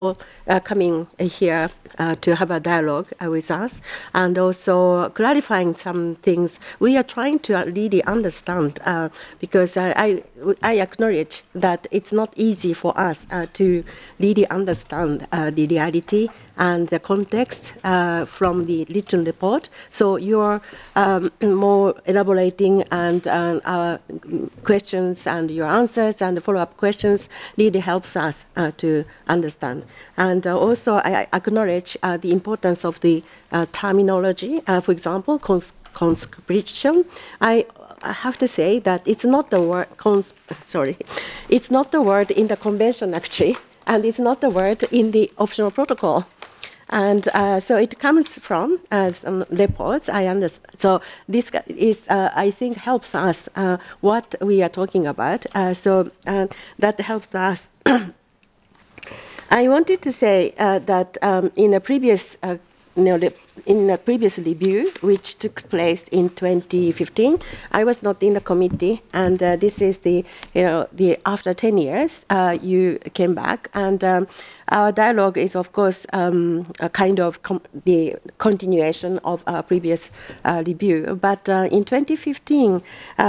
for coming here to have a dialogue with us and also clarifying some things. We are trying to really understand because I acknowledge that it's not easy for us to really understand the reality and the context from the written report. So you're more elaborating and our questions and your answers and the follow-up questions really helps us to understand. And also I acknowledge the importance of the terminology. For example, conscription. I have to say that it's not the word it's not the word in the convention actually, and it's not the word in the optional protocol. And so it comes from some reports, I understand. So this is, I think, helps us what we are talking about. So that helps us. I wanted to say that in a previous in a previous review, which took place in 2015, I was not in the committee, and this is the after 10 years you came back, and our dialogue is of course a kind of the continuation of our previous review. But in 2015,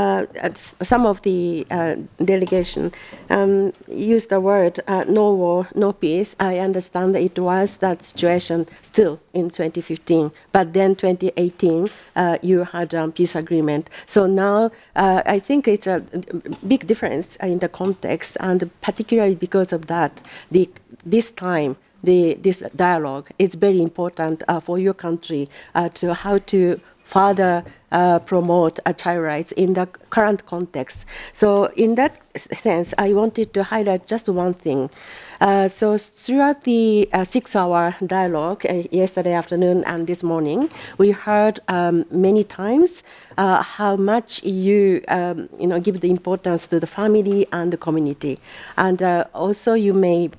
some of the delegation used the word no war, no peace. I understand it was that situation still in 2015, but then 2018 you had peace agreement. So now I think it's a big difference in the context, and particularly because of that, this time this dialogue is very important for your country to how to further promote child rights in the current context. So in that sense, I wanted to highlight just one thing. So throughout the 6-hour dialogue yesterday afternoon and this morning, we heard many times how much you give the importance to the family and the community, and also you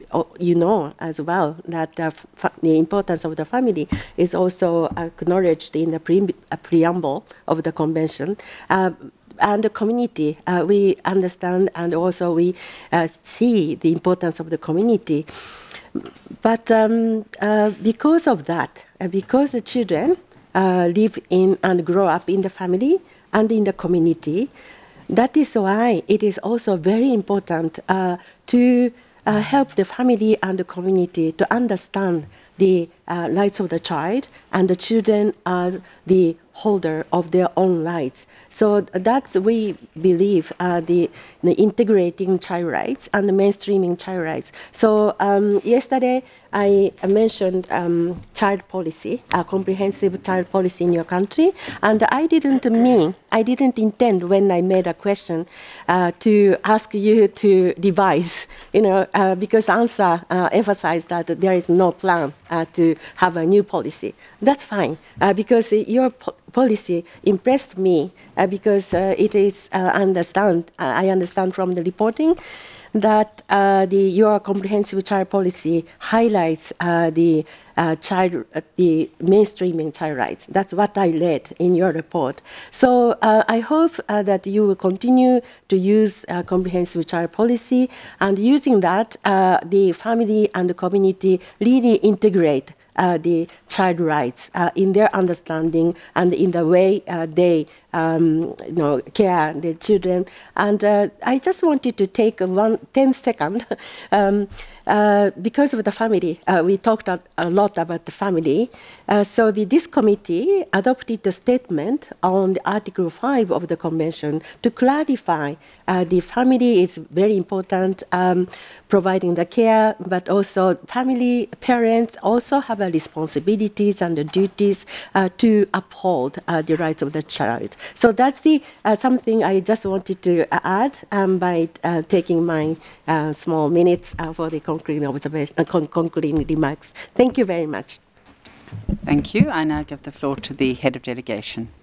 know as well that the importance of the family is also acknowledged in the preamble of the convention. And the community, we understand, and also we see the importance of the community. But because of that, because the children live in and grow up in the family and in the community, that is why it is also very important to help the family and the community to understand the rights of the child, and the children are the holder of their own rights. So that's, we believe, the integrating child rights and the mainstreaming child rights. So yesterday I mentioned child policy, a comprehensive child policy in your country, and I didn't intend when I made a question to ask you to revise, because answer emphasized that there is no plan to have a new policy. That's fine, because your policy impressed me, because it is I understand from the reporting that your comprehensive child policy highlights the mainstreaming child rights. That's what I read in your report. So I hope that you will continue to use comprehensive child policy, and using that, the family and the community really integrate the child rights in their understanding and in the way they care the children. And I just wanted to take 10 seconds because of the family. We talked a lot about the family. So this committee adopted a statement on the Article 5 of the Convention to clarify the family is very important, providing the care, but also family parents also have responsibilities and the duties to uphold the rights of the child. So that's something I just wanted to add by taking my small minutes for the concluding observation, concluding remarks. Thank you very much. Thank you. I now give the floor to the head of delegation.